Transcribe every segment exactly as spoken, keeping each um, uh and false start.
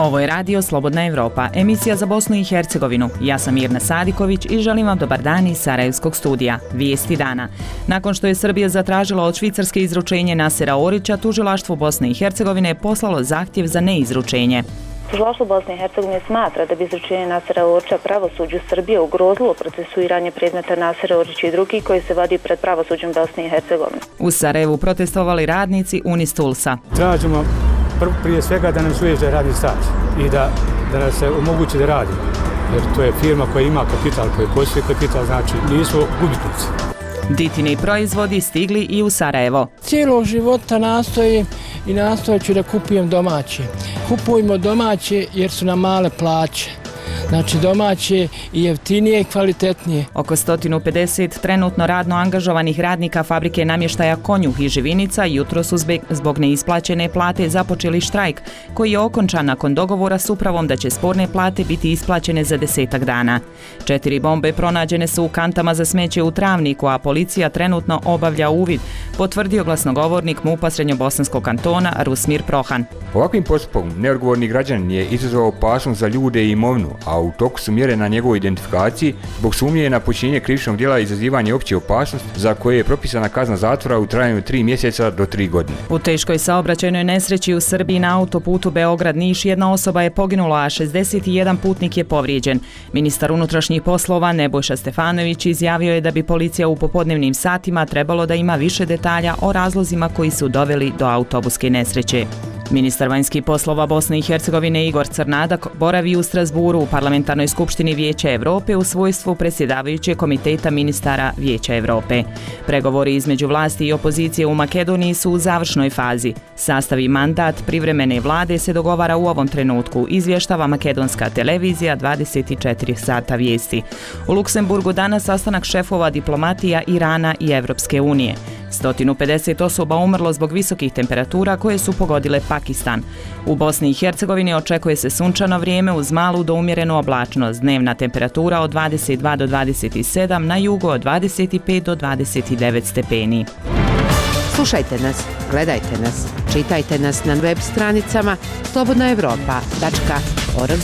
Ovo je Radio Slobodna Evropa, emisija za Bosnu i Hercegovinu. Ja sam Mirna Sadiković i želim vam dobar dan iz Sarajevskog studija. Vijesti dana. Nakon što je Srbija zatražila od Švicarske izručenje Nasera Orića, tužilaštvo Bosne i Hercegovine je poslalo zahtjev za neizručenje. Tužilaštvo Bosne i Hercegovine smatra da bi izručenje Nasera Orića pravosuđu Srbije ugrozilo procesuiranje predmeta Nasera Orića i drugih koji se vodi pred pravosuđem Bosne i Hercegovine. U Sarajevu protestovali radnici Unistulsa. Tražimo prije svega da nam se uveže radni staž i da, da nas se omogući da radimo. Jer to je firma koja ima kapital, koja posjeduje kapital, znači nismo gubitnici. Ditini proizvodi stigli i u Sarajevo. Cijelog života nastojim i nastojat ću da kupujem domaće. Kupujmo domaće jer su nam male plaće. Znači domaće i jeftinije i kvalitetnije. Oko sto pedeset trenutno radno angažovanih radnika fabrike namještaja Konjuh i Živinica jutro su zbog neisplaćene plate započeli štrajk, koji je okončan nakon dogovora s upravom da će sporne plate biti isplaćene za desetak dana. Četiri bombe pronađene su u kantama za smeće u Travniku, a policija trenutno obavlja uvid, potvrdio glasnogovornik MUP-a Srednjobosanskog kantona Rusmir Prohan. Ovakvim postupom neodgovorni građanin je izazvao opasnost za ljude i imovinu, a u toku su mjere na njegovoj identifikaciji zbog sumnje na počinjenje krivičnog djela i izazivanje opće opasnosti za koje je propisana kazna zatvora u trajanju od tri mjeseca do tri godine. U teškoj saobraćajnoj nesreći u Srbiji na autoputu Beograd-Niš jedna osoba je poginula, a šezdeset jedan putnik je povrijeđen. Ministar unutrašnjih poslova Nebojša Stefanović izjavio je da bi policija u popodnevnim satima trebalo da ima više detalja o razlozima koji su doveli do autobuske nesreće. Ministar vanjskih poslova Bosne i Hercegovine Igor Crnadak boravi u Strasburu u Parlamentarnoj skupštini Vijeća Evrope u svojstvu predsjedavajućeg komiteta ministara Vijeća Evrope. Pregovori između vlasti i opozicije u Makedoniji su u završnoj fazi. Sastav i mandat privremene vlade se dogovara u ovom trenutku, izvještava makedonska televizija dvadeset četiri sata vijesti. U Luksemburgu danas sastanak šefova diplomatija Irana i Evropske unije. sto pedeset osoba umrlo zbog visokih temperatura koje su pogodile Pakistan. U Bosni i Hercegovini očekuje se sunčano vrijeme uz malu do umjerenu oblačnost. Dnevna temperatura od dvadeset dva do dvadeset sedam, na jugu od dvadeset pet do dvadeset devet stepeni. Slušajte nas, gledajte nas, čitajte nas na web stranicama slobodna evropa tačka org.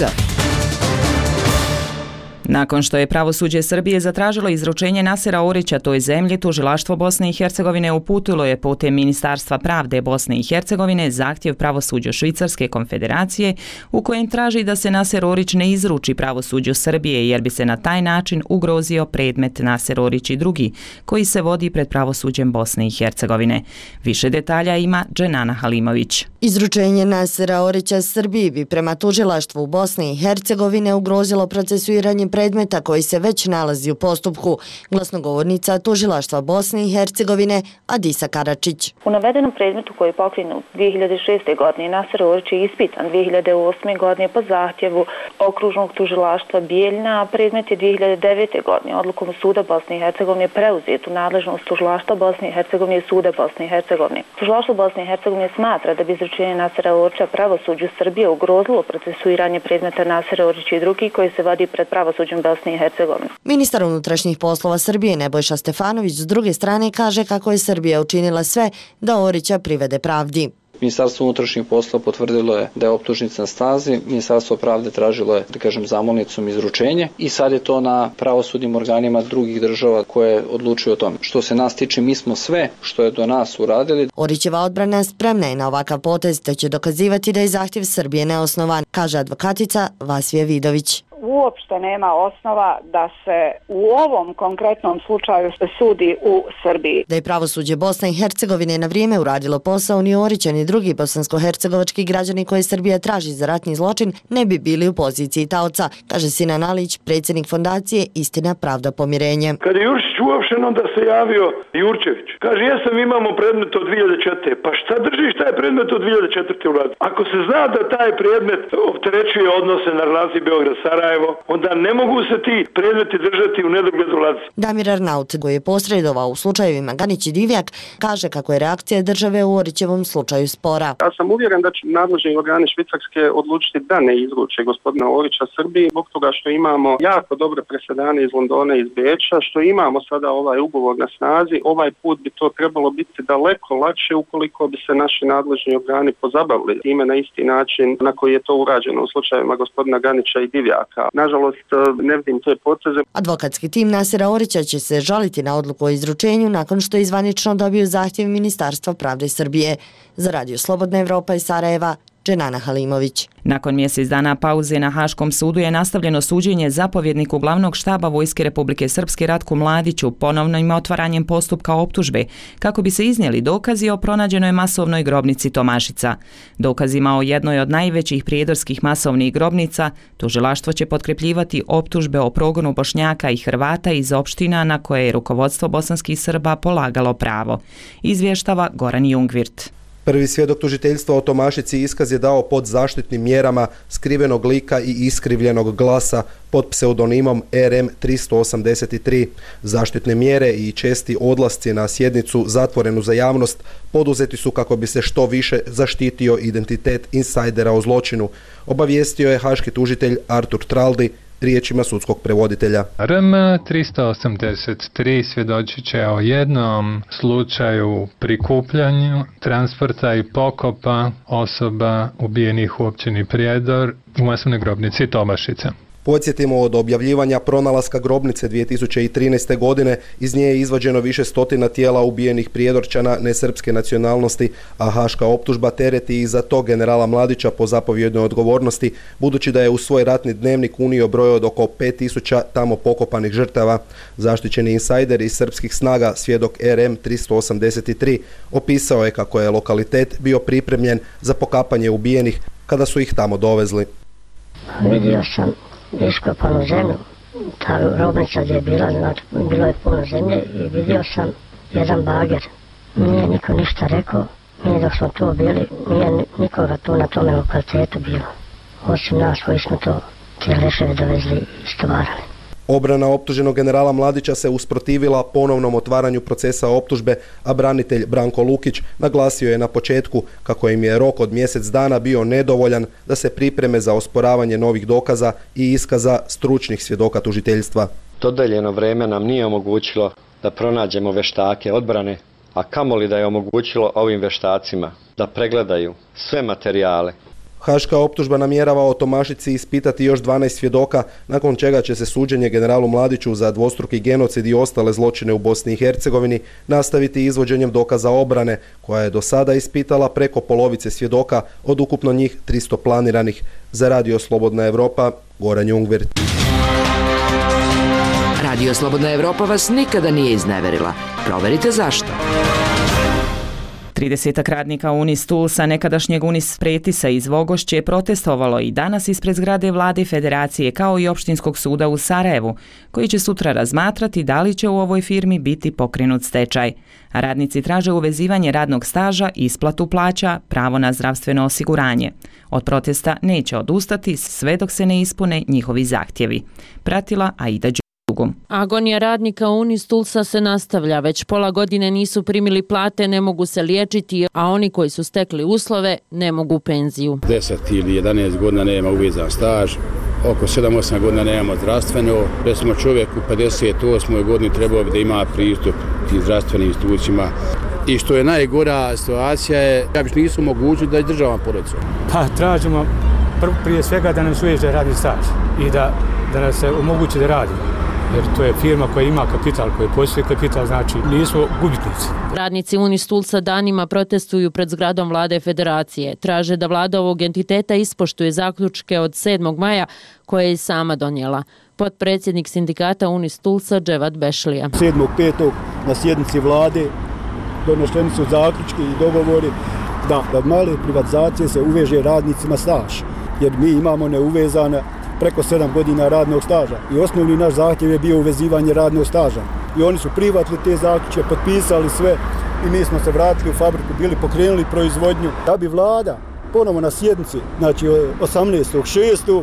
Nakon što je pravosuđe Srbije zatražilo izručenje Nasera Orića toj zemlji, tužilaštvo Bosne i Hercegovine uputilo je putem Ministarstva pravde Bosne i Hercegovine zahtjev pravosuđu Švicarske konfederacije u kojem traži da se Naser Orić ne izruči pravosuđu Srbije jer bi se na taj način ugrozio predmet Naser Orić i drugi koji se vodi pred pravosuđem Bosne i Hercegovine. Više detalja ima Dženana Halimović. Izručenje Nasera Orića Srbiji bi prema tužilaštvu Bosne i Hercegovine ugrozilo procesuiranje predmeta koji se već nalazi u postupku. Glasnogovornica tužilaštva Bosne i Hercegovine Adisa Karačić. U navedenom predmetu koji je pokrenut dvije hiljade šeste. godine Naser Orić je ispitan dvije hiljade osme. godine po zahtjevu okružnog tužilaštva Bijeljna, a predmet je dvije hiljade devete. godine odlukom Suda Bosne i Hercegovine preuzet u nadležnost tužilaštva Bosne i Hercegovine i Suda Bosne i Hercegovine. Tužilaštvo Bosne i Hercegovine smatra da bi izručenje Nasera Orića pravosuđu Srbije ugrozilo procesuiranje predmeta Nasera Orića i drugih koji se vodi pred pravosuđem Bosne i Hercegovine. Ministar unutrašnjih poslova Srbije Nebojša Stefanović s druge strane kaže kako je Srbija učinila sve da Orića privede pravdi. Ministarstvo unutrašnjih poslova potvrdilo je da je optužnica na snazi, Ministarstvo pravde tražilo je, da kažem, zamolnicom izručenje i sad je to na pravosudnim organima drugih država koje odlučuju o tome. Što se nas tiče, mi smo sve što je do nas uradili. Orićeva odbrana spremna je na ovakav potez te će dokazivati da je zahtjev Srbije neosnovan, kaže advokatica Vasvije Vidović. Uopšte nema osnova da se u ovom konkretnom slučaju se sudi u Srbiji. Da je pravosuđe Bosne i Hercegovine na vrijeme uradilo posao, ni Orića ni drugi bosansko-hercegovački građani koje Srbija traži za ratni zločin ne bi bili u poziciji taoca, kaže Sinan Alić, predsjednik fondacije Istina, pravda, pomirenje. Kad je Jurčić uopšen, onda se javio Jurčević. Kaže, jesam, imamo predmet od dvije hiljade četvrte. Pa šta držiš taj predmet od dvije hiljade četvrte u radu? Ako se zna da taj predmet opterećuje odnose na relaciji Beograd-Sarajevo, Sarajevo, onda ne mogu se ti predmeti držati u nedogled u ladici. Damir Arnaut, koji je posredovao u slučajevima Ganić i Divjak, kaže kako je reakcija države u Orićevom slučaju spora. Ja sam uvjeren da će nadležni organi Švicarske odlučiti da ne izruče gospodina Orića Srbiji, zbog toga što imamo jako dobre presedane iz Londona i iz Beča, što imamo sada ovaj ugovor na snazi. Ovaj put bi to trebalo biti daleko lakše ukoliko bi se naši nadležni organi pozabavili time na isti način na koji je to urađeno u slučajevima gospodina Ganića i Divjaka. Nažalost, ne vidim te poteze. Advokatski tim Nasera Orića će se žaliti na odluku o izručenju nakon što je zvanično dobio zahtjev Ministarstva pravde Srbije. Za Radio Slobodna Evropa iz Sarajeva, Dženana Halimović. Nakon mjesec dana pauze na Haškom sudu je nastavljeno suđenje zapovjedniku glavnog štaba Vojske Republike Srpske Ratku Mladiću ponovnim otvaranjem postupka optužbe kako bi se iznijeli dokazi o pronađenoj masovnoj grobnici Tomašica. Dokazima o jednoj od najvećih prijedorskih masovnih grobnica tužilaštvo će potkrepljivati optužbe o progonu Bošnjaka i Hrvata iz opština na koje je rukovodstvo bosanskih Srba polagalo pravo. Izvještava Goran Jungvirt. Prvi svjedok tužiteljstva o Tomašici iskaz je dao pod zaštitnim mjerama skrivenog lika i iskrivljenog glasa pod pseudonimom R M tristo osamdeset tri. Zaštitne mjere i česti odlasci na sjednicu zatvorenu za javnost poduzeti su kako bi se što više zaštitio identitet insajdera o zločinu, obavijestio je haški tužitelj Artur Traldi riječima sudskog prevoditelja. R M tristo osamdeset tri svjedočit će o jednom slučaju prikupljanju, transporta i pokopa osoba ubijenih u općini Prijedor u masovnoj grobnici Tomašica. Podsjetimo, od objavljivanja pronalaska grobnice dvije tisuće trinaeste. godine iz nje je izvađeno više stotina tijela ubijenih Prijedorčana nesrpske nacionalnosti, a haška optužba tereti i za to generala Mladića po zapovjednoj odgovornosti, budući da je u svoj ratni dnevnik unio broj od oko pet tisuća tamo pokopanih žrtava. Zaštićeni insajder iz srpskih snaga, svjedok R M tristo osamdeset tri, opisao je kako je lokalitet bio pripremljen za pokapanje ubijenih kada su ih tamo dovezli. Vidio sam iskopanu zemlju, ta grobnica gdje je bila, znači bilo je puno zemlje i vidio sam jedan bager. Nije niko ništa rekao, nije dok smo tu bili, nije nikoga tu na tome lokalitetu bilo, osim nas koji smo to te leševe dovezli i stovarali. Obrana optuženog generala Mladića se usprotivila ponovnom otvaranju procesa optužbe, a branitelj Branko Lukić naglasio je na početku kako im je rok od mjesec dana bio nedovoljan da se pripreme za osporavanje novih dokaza i iskaza stručnih svjedoka tužiteljstva. Dodeljeno vrijeme nam nije omogućilo da pronađemo veštake odbrane, a kamoli da je omogućilo ovim veštacima da pregledaju sve materijale. Haška optužba namjerava o Tomašici ispitati još dvanaest svjedoka, nakon čega će se suđenje generalu Mladiću za dvostruki genocid i ostale zločine u Bosni i Hercegovini nastaviti izvođenjem dokaza obrane, koja je do sada ispitala preko polovice svjedoka od ukupno njih tristo planiranih. Za Radio Slobodna Evropa, Goran Jungvirt. Radio Slobodna Evropa vas nikada nije izneverila. Proverite zašto. tridesetak radnika Unis Tulsa, nekadašnjeg Unis Pretisa iz Vogošće, je protestovalo i danas ispred zgrade Vlade Federacije kao i Opštinskog suda u Sarajevu, koji će sutra razmatrati da li će u ovoj firmi biti pokrenut stečaj. Radnici traže uvezivanje radnog staža, isplatu plaća, pravo na zdravstveno osiguranje. Od protesta neće odustati sve dok se ne ispune njihovi zahtjevi. Pratila Aida Đ. Agonija radnika Unis Tulsa se nastavlja. Već pola godine nisu primili plate, ne mogu se liječiti, a oni koji su stekli uslove ne mogu penziju. deset ili jedanaest godina nema uvezan staž, oko sedam osam godina nemamo zdravstveno. Recimo čovjek u pedeset osmoj godini trebao bi da ima pristup tim zdravstvenim institucijama. I što je najgora situacija je da bi nisu mogućni da izdržavamo porodicu. Pa tražimo prije svega da nam se uveže radni staž i da, da nas se omogući da radimo. Jer to je firma koja ima kapital, koja posjeduje kapital, znači nisu gubitnici. Radnici Unis Tulsa danima protestuju pred zgradom Vlade Federacije. Traže da vlada ovog entiteta ispoštuje zaključke od sedmog maja koje je sama donijela. Potpredsjednik sindikata Unis Tulsa Dževat Bešlija. sedmog petog na sjednici vlade donošeni su zaključki i dogovori da od male privatizacije se uveže radnicima staž, jer mi imamo neuvezane preko sedam godina radnog staža i osnovni naš zahtjev je bio uvezivanje radnog staža. I oni su prihvatili te zaključke, potpisali sve i mi smo se vratili u fabriku, bili pokrenuli proizvodnju. Da bi vlada ponovo na sjednici, znači osamnaestog šestog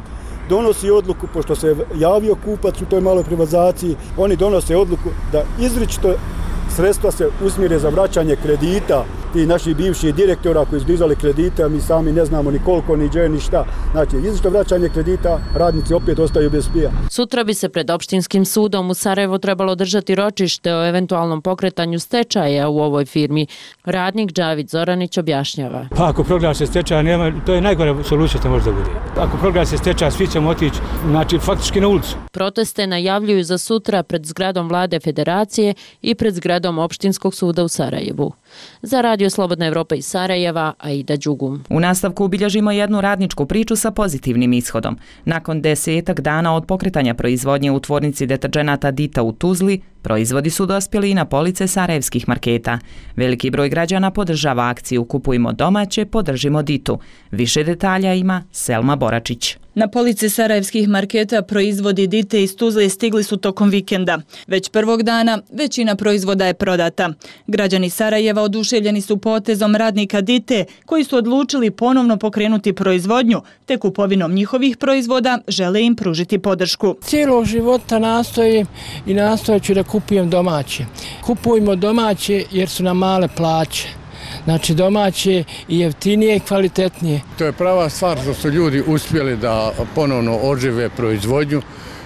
donosi odluku, pošto se javio kupac u toj maloj privatizaciji, oni donose odluku da izričito sredstva se usmjere za vraćanje kredita ti naši bivši direktora koji su dizali kredite, a mi sami ne znamo ni koliko, ni gdje, ni šta. Znači, izričito vraćanje kredita, radnici opet ostaju bez pija. Sutra bi se pred opštinskim sudom u Sarajevu trebalo održati ročište o eventualnom pokretanju stečaja u ovoj firmi. Radnik Džavid Zoranić objašnjava. Pa ako proglase stečaj, nema, to je najgore solucija što može da bude. Ako proglase stečaj, svi ćemo otići, znači, faktički na ulicu. Proteste najavljuju za sutra pred zgradom Vlade Federacije i pred zgradom Opštinskog suda u Sarajevu. Za Radio Slobodna Evropa iz Sarajeva, Aida Đugum. U nastavku obilježimo jednu radničku priču sa pozitivnim ishodom. Nakon desetak dana od pokretanja proizvodnje u tvornici deterdženata Dita u Tuzli, proizvodi su dospjeli i na police sarajevskih marketa. Veliki broj građana podržava akciju Kupujmo domaće, podržimo Ditu. Više detalja ima Selma Boračić. Na police sarajevskih marketa proizvodi Dite iz Tuzle stigli su tokom vikenda. Već prvog dana većina proizvoda je prodata. Građani Sarajeva oduševljeni su potezom radnika Dite koji su odlučili ponovno pokrenuti proizvodnju, te kupovinom njihovih proizvoda žele im pružiti podršku. Cijelo života nastojim i nastojeću da kupujem domaće. Kupujmo domaće jer su nam male plaće. Znači domaće i jeftinije i kvalitetnije. To je prava stvar što su ljudi uspjeli da ponovno ožive proizvodnju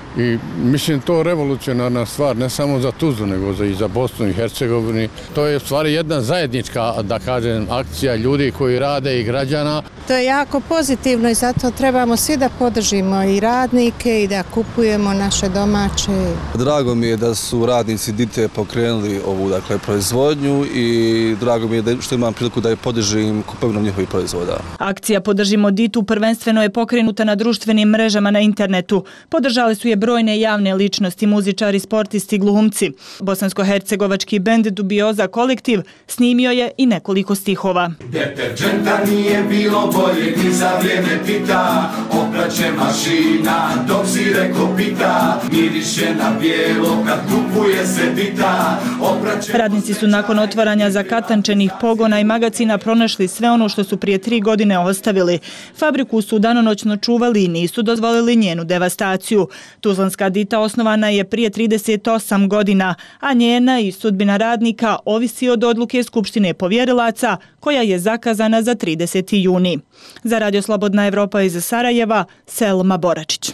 i mislim to revolucionarna stvar ne samo za Tuzlu nego i za Bosnu i Hercegovini. To je u stvari jedna zajednička, da kažem, akcija ljudi koji rade i građana. To je jako pozitivno i zato trebamo svi da podržimo i radnike i da kupujemo naše domaće. Drago mi je da su radnici Dite pokrenuli ovu dakle, proizvodnju i drago mi je da, što imam priliku da je podržim kupovinom njihovih proizvoda. Akcija Podržimo Ditu prvenstveno je pokrenuta na društvenim mrežama na internetu. Podržali su je brojne javne ličnosti, muzičari, sportisti, glumci. Bosansko-hercegovački bend Dubioza kolektiv snimio je i nekoliko stihova. Deterdženta nije bilo bolje ni za vrijeme Tita, opraće mašina dok si reko pita, miriše na bijelo kad kupuje se Dita. Opraće... Radnici su nakon otvaranja zakatančenih pogona i magacina pronašli sve ono što su prije tri godine ostavili. Fabriku su danonoćno čuvali i nisu dozvolili njenu devastaciju. Tuzlanska Dita osnovana je prije trideset osam godina, a njena i sudbina radnika ovisi od odluke Skupštine povjerilaca koja je zakazana za trideseti juni. Za Radio Slobodna Evropa iz Sarajeva, Selma Boračić.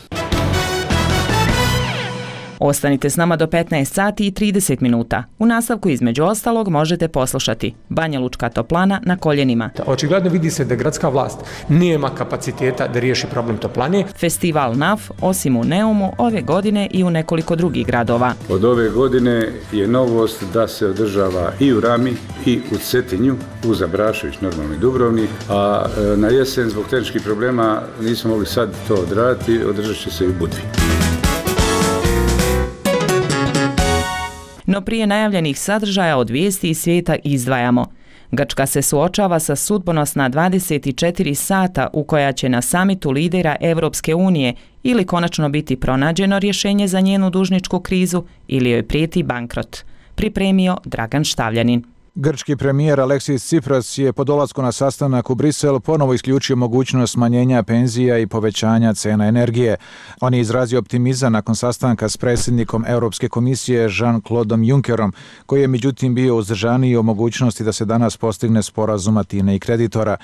Ostanite s nama do petnaest sati i trideset minuta. U nastavku između ostalog možete poslušati Banja Lučka toplana na koljenima. Očigledno vidi se da gradska vlast nema kapaciteta da riješi problem toplane. Festival N A F osim u Neumu ove godine i u nekoliko drugih gradova. Od ove godine je novost da se održava i u Rami i u Cetinju, u Zabrašević, normalno i Dubrovnik, a na jesen zbog tehničkih problema nismo mogli sad to odraditi, održat će se i u Budvi. No prije najavljenih sadržaja od vijesti iz svijeta izdvajamo. Grčka se suočava sa sudbonosna dvadeset četiri sata u koja će na samitu lidera Evropske unije ili konačno biti pronađeno rješenje za njenu dužničku krizu ili joj prijeti bankrot. Pripremio Dragan Štavljanin. Grčki premijer Aleksis Tsipras je po dolasku na sastanak u Brisel ponovo isključio mogućnost smanjenja penzija i povećanja cena energije. On je izrazio optimizam nakon sastanka s predsjednikom Europske komisije Jean-Claudeom Junckerom, koji je međutim bio uzdržaniji o mogućnosti da se danas postigne sporazum Atine i kreditora.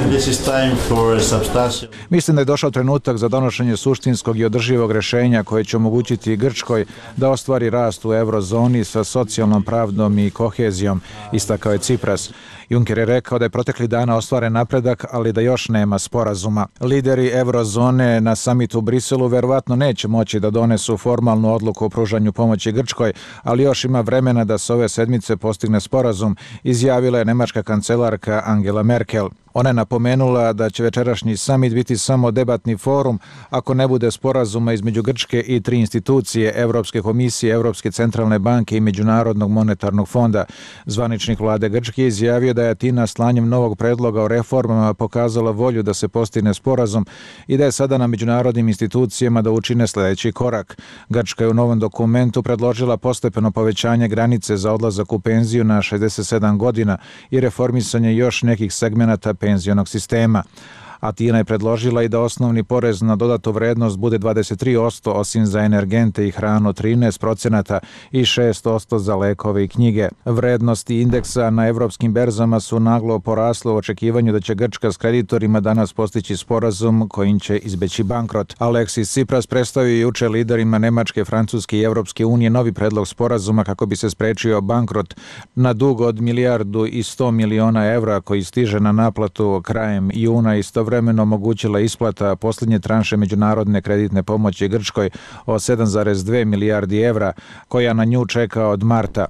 Mislim da je došao trenutak za donošenje suštinskog i održivog rješenja koje će omogućiti Grčkoj da ostvari rast u eurozoni sa socijalnom pravdom i kohezijom, istakao je Tsipras. Juncker je rekao da je protekli dana ostvaren napredak, ali da još nema sporazuma. Lideri eurozone na samitu u Briselu verovatno neće moći da donesu formalnu odluku o pružanju pomoći Grčkoj, ali još ima vremena da se ove sedmice postigne sporazum, izjavila je nemačka kancelarka Angela Merkel. Ona je napomenula da će večerašnji samit biti samo debatni forum ako ne bude sporazuma između Grčke i tri institucije, Europske komisije, Europske centralne banke i Međunarodnog monetarnog fonda. Zvaničnik vlade Grčke izjavio da je Atina slanjem novog predloga o reformama pokazala volju da se postigne sporazum i da je sada na međunarodnim institucijama da učine sljedeći korak. Grčka je u novom dokumentu predložila postepeno povećanje granice za odlazak u penziju na šezdeset sedam godina i reformisanje još nekih segmenata penzionog sistema. Atina je predložila i da osnovni porez na dodatu vrednost bude dvadeset tri posto, osim za energente i hranu trinaest procenata i šest posto za lekove i knjige. Vrednosti indeksa na evropskim berzama su naglo porasle u očekivanju da će Grčka s kreditorima danas postići sporazum kojim će izbeći bankrot. Aleksis Tsipras predstavio juče liderima Nemačke, Francuske i Evropske unije novi predlog sporazuma kako bi se sprečio bankrot na dug od milijardu i sto miliona evra koji stiže na naplatu krajem juna. Istovremeno omogućila isplata posljednje tranše međunarodne kreditne pomoći Grčkoj od sedam zarez dve milijardi evra koja na nju čeka od marta.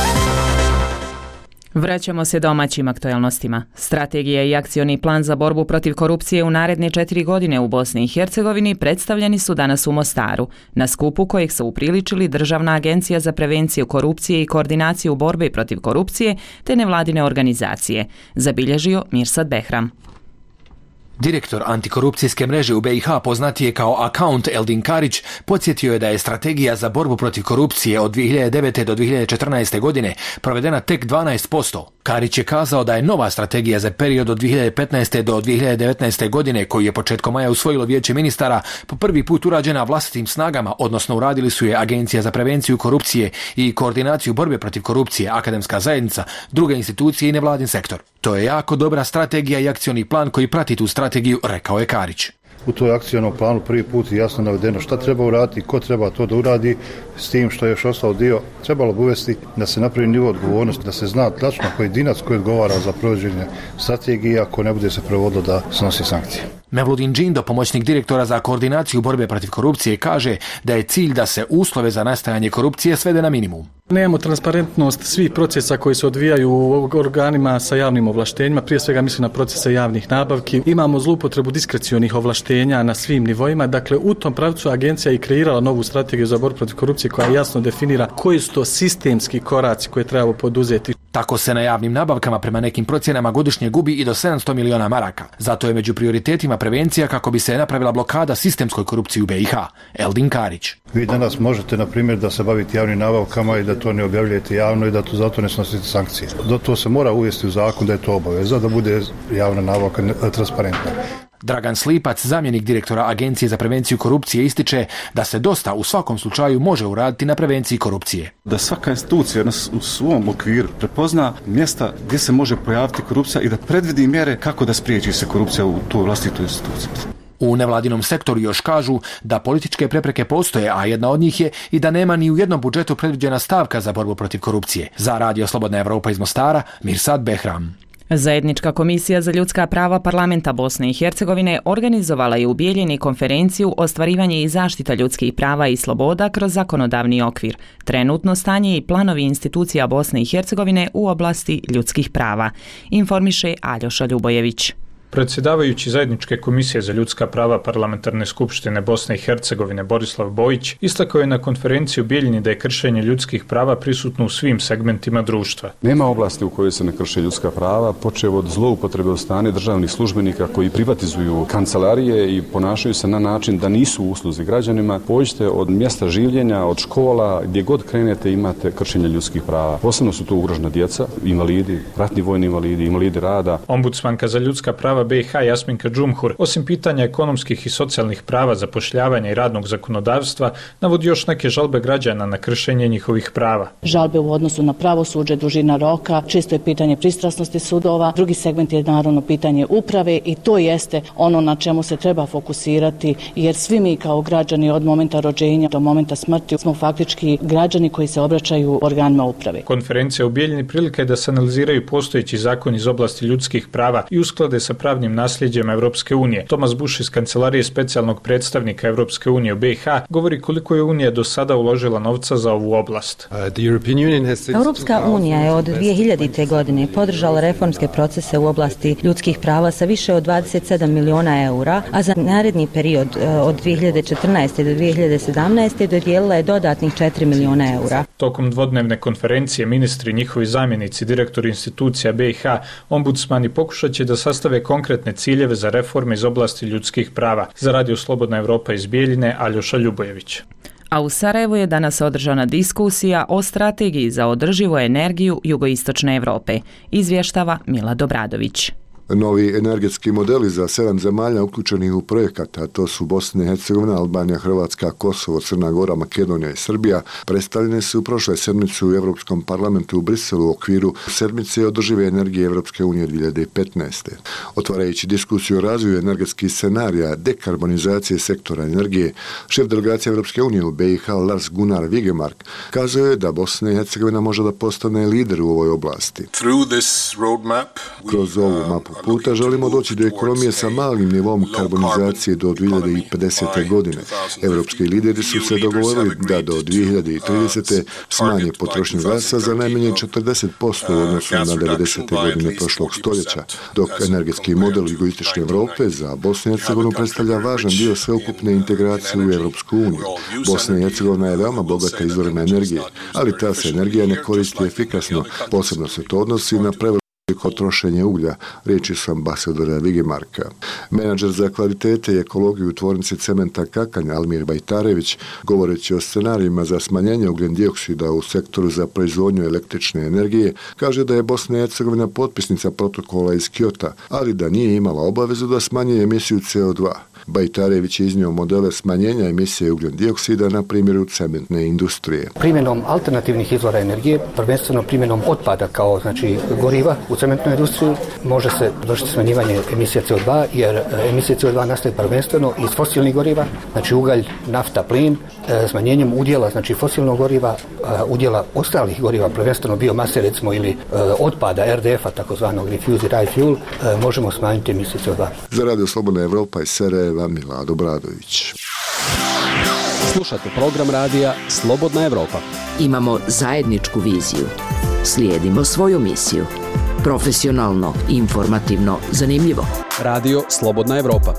Vraćamo se domaćim aktualnostima. Strategija i akcioni plan za borbu protiv korupcije u naredne četiri godine u Bosni i Hercegovini predstavljeni su danas u Mostaru, na skupu kojeg su upriličili Državna agencija za prevenciju korupcije i koordinaciju borbe protiv korupcije te nevladine organizacije, zabilježio Mirsad Behram. Direktor antikorupcijske mreže u B i H, poznatije kao Account Eldin Karić, podsjetio je da je strategija za borbu protiv korupcije od dvije hiljade devete do dvije hiljade četrnaeste. godine provedena tek dvanaest posto. Karić je kazao da je nova strategija za period od dvije hiljade petnaeste. do dvije hiljade devetnaeste. godine, koju je početkom maja usvojilo Vijeće ministara, po prvi put urađena vlastitim snagama, odnosno uradili su je Agencija za prevenciju korupcije i koordinaciju borbe protiv korupcije, akademska zajednica, druge institucije i nevladin sektor. To je jako dobra strategija i akcioni plan koji prati tu strategiju, rekao je Karić. U toj akcionom planu prvi put je jasno navedeno šta treba uraditi, ko treba to da uradi, s tim što je još ostao dio, trebalo bi uvesti da se napravi nivo odgovornosti, da se zna tačno pojedinac koji odgovara za provođenje strategije, ako ne bude se provodilo da snosi sankcije. Mevludin Džindo, pomoćnik direktora za koordinaciju borbe protiv korupcije, kaže da je cilj da se uslove za nastajanje korupcije svede na minimum. Nemamo transparentnost svih procesa koji se odvijaju u organima sa javnim ovlaštenjima, prije svega mislim na procese javnih nabavki. Imamo zloupotrebu diskrecionih ovlaštenja na svim nivoima, dakle u tom pravcu agencija je kreirala novu strategiju za borbu protiv korupcije koja jasno definira koji su to sistemski koraci koje treba poduzeti. Tako se na javnim nabavkama prema nekim procjenama godišnje gubi i do sedamsto miliona maraka. Zato je među prioritetima prevencija kako bi se napravila blokada sistemskoj korupciji u B i H. Eldin Karić. Vi danas možete, na primjer, da se bavite javnim nabavkama i da to ne objavljujete javno i da to zato ne snosite sankcije. Do to se mora uvesti u zakon da je to obaveza, da bude javna nabavka transparentna. Dragan Slipac, zamjenik direktora Agencije za prevenciju korupcije, ističe da se dosta u svakom slučaju može uraditi na prevenciji korupcije. Da svaka institucija u svom okviru prepozna mjesta gdje se može pojaviti korupcija i da predvidi mjere kako da spriječi se korupcija u toj vlastitoj instituciji. U nevladinom sektoru još kažu da političke prepreke postoje, a jedna od njih je i da nema ni u jednom budžetu predviđena stavka za borbu protiv korupcije. Za Radio Slobodna Evropa iz Mostara, Mirsad Behram. Zajednička komisija za ljudska prava Parlamenta Bosne i Hercegovine organizovala je u Bijeljini konferenciju Ostvarivanje i zaštita ljudskih prava i sloboda kroz zakonodavni okvir, trenutno stanje i planovi institucija Bosne i Hercegovine u oblasti ljudskih prava, informiše Aljoša Ljubojević. Predsjedavajući Zajedničke komisije za ljudska prava Parlamentarne skupštine Bosne i Hercegovine Borislav Bojić istakao je na konferenciji u Bijeljini da je kršenje ljudskih prava prisutno u svim segmentima društva. Nema oblasti u kojoj se ne krše ljudska prava, počev od zloupotrebe od strane državnih službenika koji privatizuju kancelarije i ponašaju se na način da nisu u usluzi građanima. Pođite od mjesta življenja, od škola, gdje god krenete imate kršenje ljudskih prava. Posebno su to ugrožena djeca, invalidi, ratni vojni invalidi, invalidi rada. Ombudsmanka za ljudska prava B i H Jasminka Džumhur, osim pitanja ekonomskih i socijalnih prava, zapošljavanja i radnog zakonodavstva, navodi još neke žalbe građana na kršenje njihovih prava. Žalbe u odnosu na pravosuđe, dužina roka, čisto je pitanje pristrasnosti sudova, drugi segment je naravno pitanje uprave i to jeste ono na čemu se treba fokusirati, jer svi mi kao građani od momenta rođenja do momenta smrti smo faktički građani koji se obraćaju organima uprave. Konferencija u Bijeljini prilika je da se analiziraju postojeći zakon iz oblasti ljudskih prava i usklade sa pravnim nasljeđem Evropske unije. Tomas Buš iz Kancelarije specijalnog predstavnika Evropske unije u B i H govori koliko je Unija do sada uložila novca za ovu oblast. Europska unija je od dvije hiljadite. godine podržala reformske procese u oblasti ljudskih prava sa više od dvadeset sedam miliona eura, a za naredni period od dvije hiljade četrnaeste. do dvije hiljade sedamnaeste. dodijelila je dodatnih četiri miliona eura. Tokom dvodnevne konferencije ministri, njihovi zamjenici, direktori institucija B i H, ombudsmani pokušat će da sastave konkretne ciljeve za reforme iz oblasti ljudskih prava. Za Radio Slobodna Evropa iz Bijeljine, Aljoša Ljubojević. A u Sarajevu je danas održana diskusija o strategiji za održivu energiju jugoistočne Evrope, izvještava Mila Dobradović. Novi energetski modeli za sedam zemalja uključenih u projekat, a to su Bosna i Hercegovina, Albanija, Hrvatska, Kosovo, Crna Gora, Makedonija i Srbija, predstavljene su u prošle sedmice u Europskom parlamentu u Briselu u okviru sedmice održive energije Evropske unije dvije hiljade petnaeste. Otvarajući diskusiju o razvoju energetskih scenarija dekarbonizacije sektora energije, šef delegacije Evropske unije u B i H Lars Gunnar Vigemark kazao je da Bosna i Hercegovina može da postane lider u ovoj oblasti. Kroz ovu mapu puta želimo doći do ekonomije sa malim nivom karbonizacije do dvije hiljade pedesete. godine. Evropski lideri su se dogovorili da do dvije hiljade tridesete. smanje potrošnju gasa za najmanje četrdeset posto u odnosu na devedesete. godine prošlog stoljeća, dok energetski model jugoistočne Evrope za Bosnu i Hercegovinu predstavlja važan dio sveukupne integracije u Evropsku uniju. Bosna i Hercegovina je veoma bogata izvorima energije, ali ta se energija ne koristi efikasno, posebno se to odnosi na preveliko trošenje uglja, riječi su ambasadora Vigemarka. Menadžer za kvalitete i ekologiju u tvornici cementa Kakanja Almir Bajtarević, govoreći o scenarijima za smanjenje ugljen dioksida u sektoru za proizvodnju električne energije, kaže da je Bosna i Hercegovina potpisnica protokola iz Kyota, ali da nije imala obavezu da smanjuje emisiju C O dva. Bajtarević je iznio modele smanjenja emisije ugljen dioksida na primjeru cementne industrije. Primjenom alternativnih izvora energije, prvenstveno primjenom otpada kao znači goriva u cementnoj industriji, može se vršiti smanjivanje emisije C O dva, jer emisije C O dva nastaje prvenstveno iz fosilnih goriva, znači ugalj, nafta, plin, smanjenjem udjela znači fosilnog goriva, udjela ostalih goriva, prvenstveno biomase recimo ili otpada R D F-a, takozvanog Refuse Dry Fuel, možemo smanjiti emisije C O dva. Za Radio Slobodna Evropa i Sarajeva, Milado Bradović. Slušate program radija Slobodna Evropa. Imamo zajedničku viziju. Slijedimo svoju misiju. Profesionalno, informativno, zanimljivo. Radio Slobodna Evropa.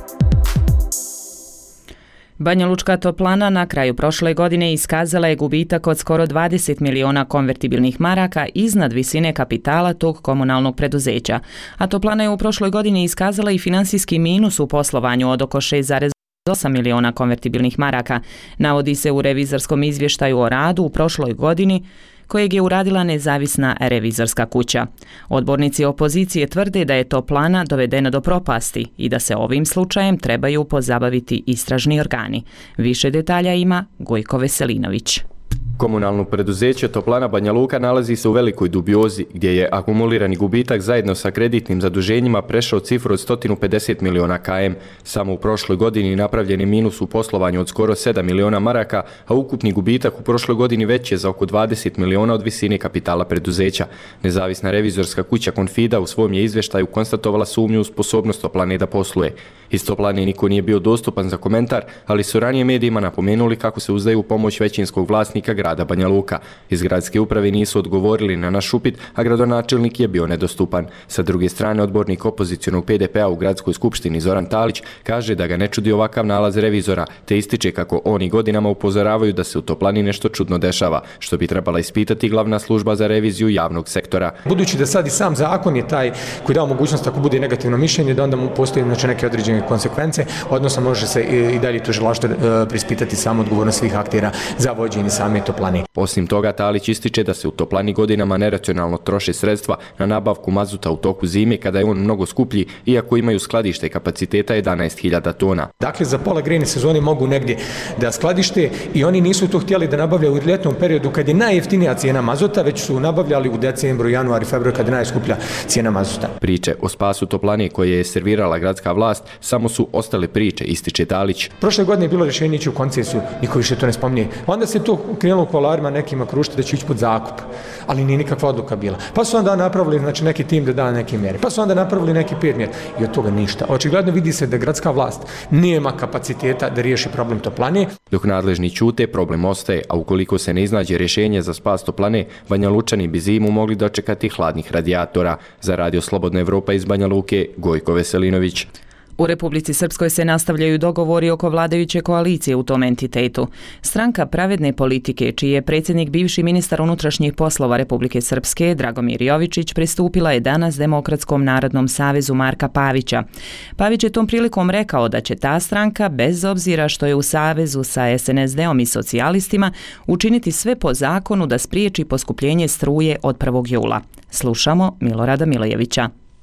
Banja Lučka toplana na kraju prošle godine iskazala je gubitak od skoro dvadeset miliona konvertibilnih maraka iznad visine kapitala tog komunalnog preduzeća, a toplana je u prošloj godini iskazala i finansijski minus u poslovanju od oko šest zarez osam miliona konvertibilnih maraka, navodi se u revizorskom izvještaju o radu u prošloj godini kojeg je uradila nezavisna revizorska kuća. Odbornici opozicije tvrde da je toplana dovedena do propasti i da se ovim slučajem trebaju pozabaviti istražni organi. Više detalja ima Gojko Veselinović. Komunalno preduzeće Toplana Banja Luka nalazi se u velikoj dubiozi, gdje je akumulirani gubitak zajedno sa kreditnim zaduženjima prešao cifru od sto pedeset miliona km. Samo u prošloj godini napravljen je minus u poslovanju od skoro sedam miliona maraka, a ukupni gubitak u prošloj godini veći je za oko dvadeset miliona od visine kapitala preduzeća. Nezavisna revizorska kuća Confida u svom je izvještaju konstatovala sumnju u sposobnost Toplane da posluje. Iz Toplane niko nije bio dostupan za komentar, ali su ranije medijima napomenuli kako se uzdaju pomoć većinskog vlasnika grada Banja Luka. Iz gradske uprave nisu odgovorili na naš upit, a gradonačelnik je bio nedostupan. Sa druge strane, odbornik opozicionog P D P-a u gradskoj skupštini Zoran Talić kaže da ga ne čudi ovakav nalaz revizora, te ističe kako oni godinama upozoravaju da se u Toplani nešto čudno dešava, što bi trebala ispitati glavna služba za reviziju javnog sektora. Budući da sad i sam zakon je taj koji dao mogućnost ako bude negativno mišljenje, da onda mu postoji znači, neke određene konsekvence, odnosno može se i dalje tužilaštvo prispitati samo odgovornost svih aktera za vođenje same Toplane. Osim toga, Talić ističe da se u Toplani godinama neracionalno troše sredstva na nabavku mazuta u toku zime kada je on mnogo skuplji, iako imaju skladište kapaciteta jedanaest hiljada tona. Dakle, za pola grejne sezone mogu negdje da skladište i oni nisu to htjeli da nabavljaju u ljetnom periodu kad je najjeftinija cijena mazuta, već su nabavljali u decembru, januar i februar kad je najskuplja cijena mazuta. Priče o spasu Toplane koje je servirala gradska vlast samo su ostale priče, ističe Talić. Prošle godine je bilo rješenje ići u koncesiju, niko više to ne spominje. Onda se to krenulo u kolarima nekima krušiti da će ići pod zakup, ali nije nikakva odluka bila. Pa su onda napravili znači, neki tim da da neke mjere, pa su onda napravili neki pet mjera i od toga ništa. Očigledno vidi se da gradska vlast nema kapaciteta da riješi problem Toplane. Dok nadležni ćute, problem ostaje, a ukoliko se ne iznađe rješenje za spas Toplane, Banja Lučani bi zimu mogli dočekati hladnih radijatora. Za Radio Slobodna Evropa iz Banja Luke, Gojko Veselinović. U Republici Srpskoj se nastavljaju dogovori oko vladajuće koalicije u tom entitetu. Stranka Pravedne politike, čiji je predsjednik bivši ministar unutrašnjih poslova Republike Srpske, Dragomir Jovičić, pristupila je danas Demokratskom narodnom savezu Marka Pavića. Pavić je tom prilikom rekao da će ta stranka, bez obzira što je u savezu sa S N S D-om i socijalistima, učiniti sve po zakonu da spriječi poskupljenje struje od prvog jula. Slušamo Milorada Milojevića.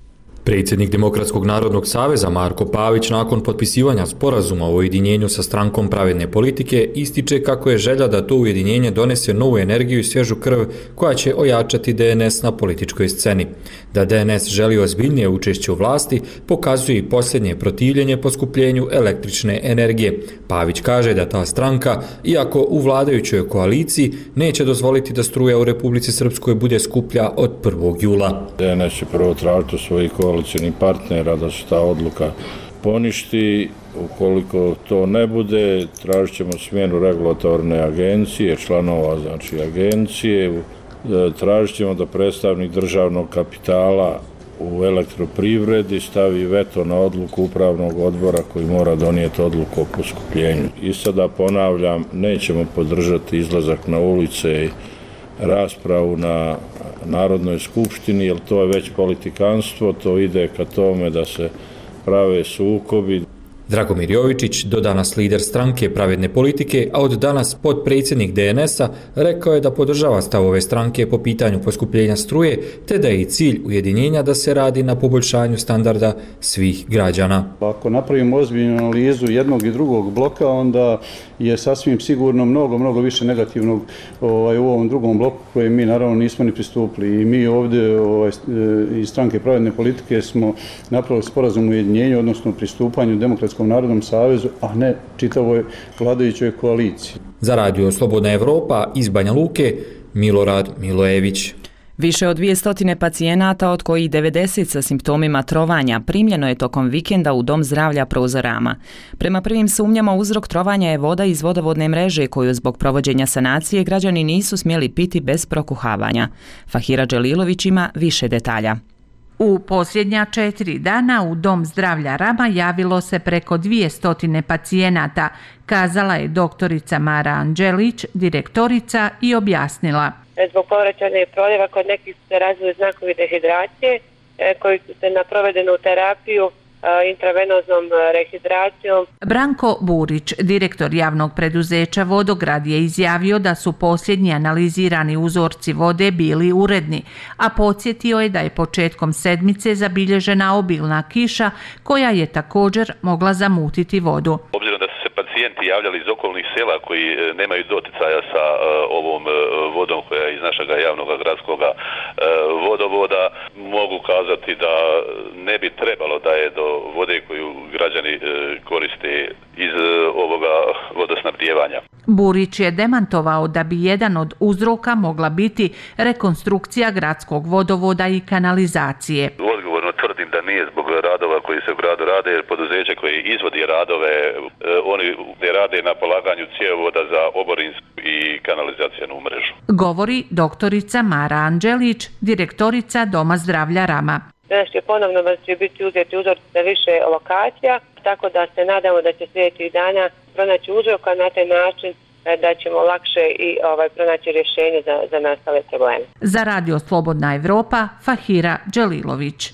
Predsjednik Demokratskog narodnog saveza Marko Pavić nakon potpisivanja sporazuma o ujedinjenju sa strankom Pravedne politike ističe kako je želja da to ujedinjenje donese novu energiju i svježu krv koja će ojačati D N S na političkoj sceni. Da D N S želi ozbiljnije učešće u vlasti pokazuje i posljednje protivljenje poskupljenju električne energije. Pavić kaže da ta stranka, iako u vladajućoj koaliciji, neće dozvoliti da struja u Republici Srpskoj bude skuplja od prvog jula. D N S će prvo tražiti svojih koalicijnih partnera da se ta odluka poništi. Ukoliko to ne bude, tražit ćemo smjenu regulatorne agencije, članova znači agencije, tražit ćemo da predstavnik državnog kapitala u elektroprivredi stavi veto na odluku upravnog odbora koji mora donijeti odluku o poskupljenju. I sada ponavljam, nećemo podržati izlazak na ulice i raspravu na Narodnoj skupštini, jer to je već politikanstvo, to ide ka tome da se prave sukobi. Dragomir Jovičić, do danas lider stranke Pravedne politike, a od danas potpredsjednik D N S-a, rekao je da podržava stavove stranke po pitanju poskupljenja struje, te da je i cilj ujedinjenja da se radi na poboljšanju standarda svih građana. Ako napravimo ozbiljnu analizu jednog i drugog bloka, onda je sasvim sigurno mnogo, mnogo više negativnog ovaj, u ovom drugom bloku koje mi naravno nismo ni pristupili. I mi ovdje ovaj, iz stranke Pravedne politike smo napravili sporazum o ujedinjenju, odnosno pristupanju Demokratskom narodnom savezu, a ne čitavoj vladajućoj koaliciji. Za radio Slobodna Evropa iz Banja Luke, Milorad Milojević. Više od dvije stotine pacijenata, od kojih devedeset sa simptomima trovanja, primljeno je tokom vikenda u Dom zdravlja Prozorama. Prema prvim sumnjama uzrok trovanja je voda iz vodovodne mreže koju zbog provođenja sanacije građani nisu smjeli piti bez prokuhavanja. Fahira Dželilović ima više detalja. U posljednja četiri dana u Dom zdravlja Rama javilo se preko dvije stotine pacijenata, kazala je doktorica Mara Anđelić, direktorica, i objasnila. Zbog povraćanih proljeva kod nekih se razvili znakovi dehidracije koji su se na provedenu terapiju intravenoznom rehidracijom. Branko Burić, direktor javnog preduzeća Vodograd, je izjavio da su posljednji analizirani uzorci vode bili uredni, a podsjetio je da je početkom sedmice zabilježena obilna kiša koja je također mogla zamutiti vodu. Obzirom da su se pacijenti javljali iz okolnih sela koji nemaju doticaja sa uh, ovom uh, vodom koja je iz našeg javnog gradskog uh, vodovoda, mogu kazati da ne bi trebalo da je do vode koju građani uh, koriste iz uh, ovoga vodosnabdijevanja. Burić je demantovao da bi jedan od uzroka mogla biti rekonstrukcija gradskog vodovoda i kanalizacije. Odgovorno tvrdim da nije zbog radova koji se u gradu rade, jer poduzeće koje izvodi radove, oni ne rade na polaganju cjevovoda za oborinsku i kanalizacijenu mrežu. Govori doktorica Mara Anđelić, direktorica Doma zdravlja Rama. Danas će ponovno će biti uzeti uzorci za više lokacija, tako da se nadamo da će sljedećih dana pronaći uzroka na taj način da ćemo lakše i ovaj, pronaći rješenje za, za nastale probleme. Za radio Slobodna Evropa, Fahira Dželilović.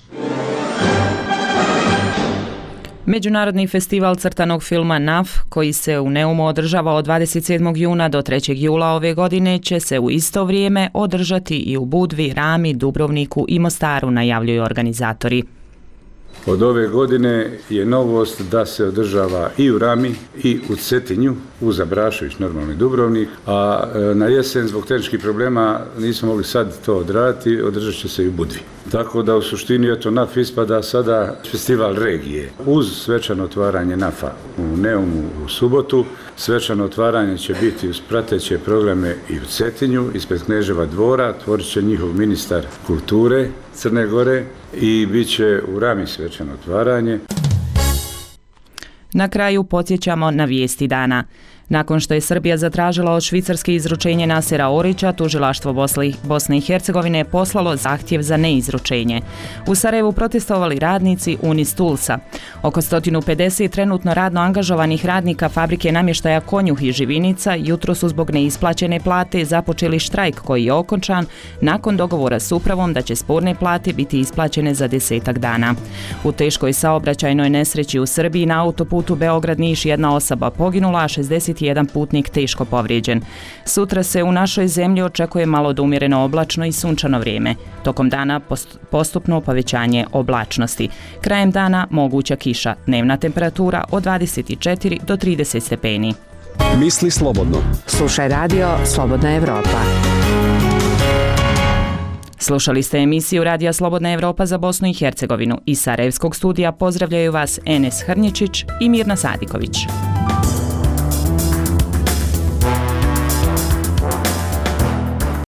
Međunarodni festival crtanog filma N A F, koji se u Neumu održava od dvadeset sedmog juna do trećeg jula ove godine, će se u isto vrijeme održati i u Budvi, Rami, Dubrovniku i Mostaru, najavljuju organizatori. Od ove godine je novost da se održava i u Rami i u Cetinju, uz Abrašević, normalni Dubrovnik, a na jesen zbog tehničkih problema nismo mogli sad to odraditi, održat će se i u Budvi. Tako da u suštini eto, N A F ispada sada festival regije. Uz svečano otvaranje N A F-a u Neumu u subotu, svečano otvaranje će biti uz prateće programe i u Cetinju, ispred Kneževa dvora, tvorit će njihov ministar kulture Crne Gore i bit će u Rami svečano otvaranje. Na kraju podsjećamo na vijesti dana. Nakon što je Srbija zatražila od Švicarske izručenje Nasera Orića, tužilaštvo Bosne i Hercegovine poslalo zahtjev za neizručenje. U Sarajevu protestovali radnici Unistulsa. Oko sto pedeset trenutno radno angažovanih radnika fabrike namještaja Konjuh i Živinica jutro su zbog neisplaćene plate započeli štrajk koji je okončan nakon dogovora s upravom da će sporne plate biti isplaćene za desetak dana. U teškoj saobraćajnoj nesreći u Srbiji na autoputu Beograd-Niš jedna osoba poginula, a šezdeset jedan putnik teško povrijeđen. Sutra se u našoj zemlji očekuje malo do umjereno oblačno i sunčano vrijeme. Tokom dana postupno povećanje oblačnosti. Krajem dana moguća kiša. Dnevna temperatura od dvadeset četiri do trideset stepeni. Misli slobodno. Slušaj radio Slobodna Evropa. Slušali ste emisiju Radija Slobodna Evropa za Bosnu i Hercegovinu. Iz Sarajevskog studija pozdravljaju vas Enes Hrnječić i Mirna Sadiković.